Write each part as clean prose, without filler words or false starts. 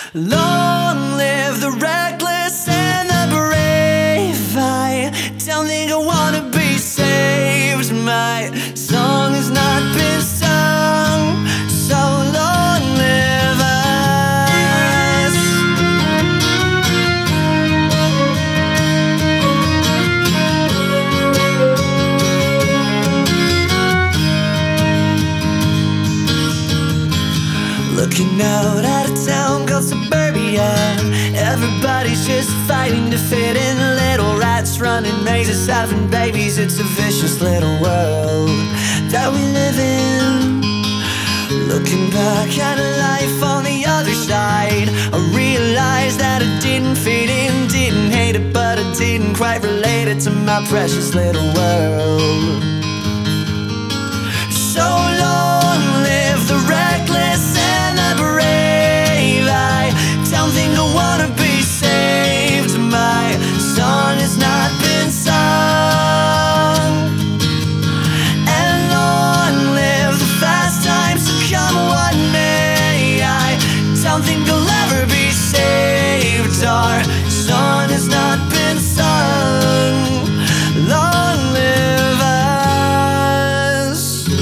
Long live the reckless and the brave. I don't think I wanna be saved. My song has not been sung, so long live us. Looking out at a town called suburbia. Everybody's just fighting to fit in. Little rats running mazes, having babies. It's a vicious little world that we live in. Looking back at life on the other side, I realized that I didn't fit in. Didn't hate it, but I didn't quite relate it to my precious little world. So long live the reckless and the brave. I don't think I wanna be saved. My song has not been sung. And long live the fast times to come one day. I don't think I'll ever be saved. Our song has not been sung. Long live us.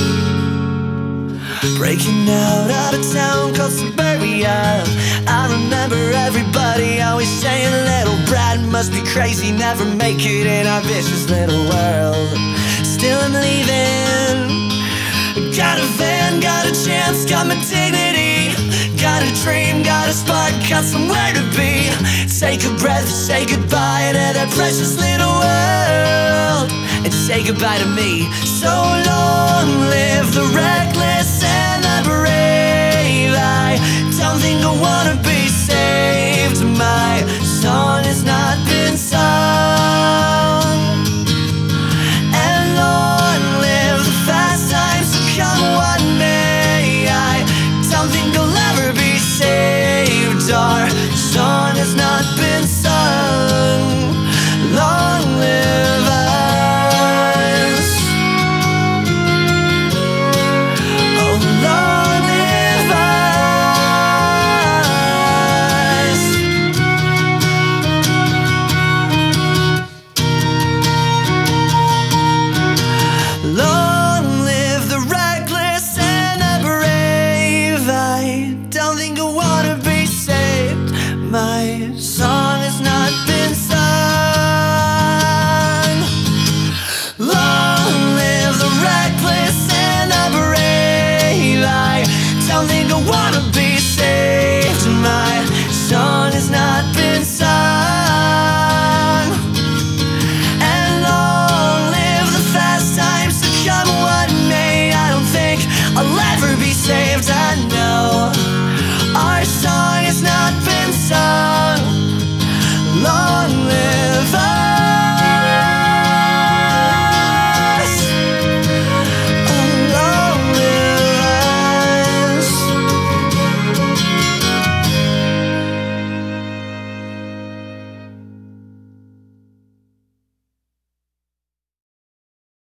Breaking out of a town called suburbia, I remember everybody always saying, little Brad must be crazy, never make it in our vicious little world. Still I'm leaving. Got a van, got a chance, got my dignity. Got a dream, got a spark, got somewhere to be. Take a breath, say goodbye to that precious little world, and say goodbye to me. So long live the reckless and the brave. I don't think I wanna be saved. My song has not been sung. And long live the fast times to come one day. I don't think I'll ever be saved. Our song has not been sung. Long live us. Oh, long live us. Long live the reckless and the brave. I don't think I wanna be saved. My song